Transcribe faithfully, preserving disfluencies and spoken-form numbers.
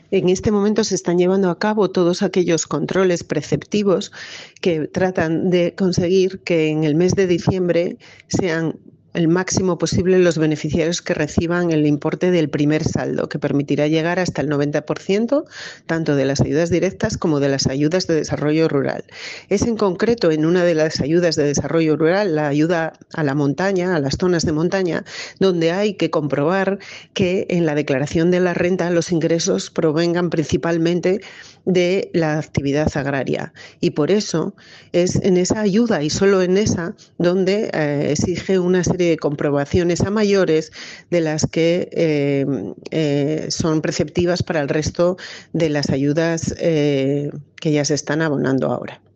En este momento se están llevando a cabo todos aquellos controles preceptivos que tratan de conseguir que en el mes de diciembre sean el máximo posible los beneficiarios que reciban el importe del primer saldo, que permitirá llegar hasta el noventa por ciento tanto de las ayudas directas como de las ayudas de desarrollo rural. Es en concreto en una de las ayudas de desarrollo rural, la ayuda a la montaña, a las zonas de montaña, donde hay que comprobar que en la declaración de la renta los ingresos provengan principalmente de la actividad agraria. Y por eso es en esa ayuda y solo en esa donde eh, exige una serie de comprobaciones a mayores de las que eh, eh, son preceptivas para el resto de las ayudas eh, que ya se están abonando ahora.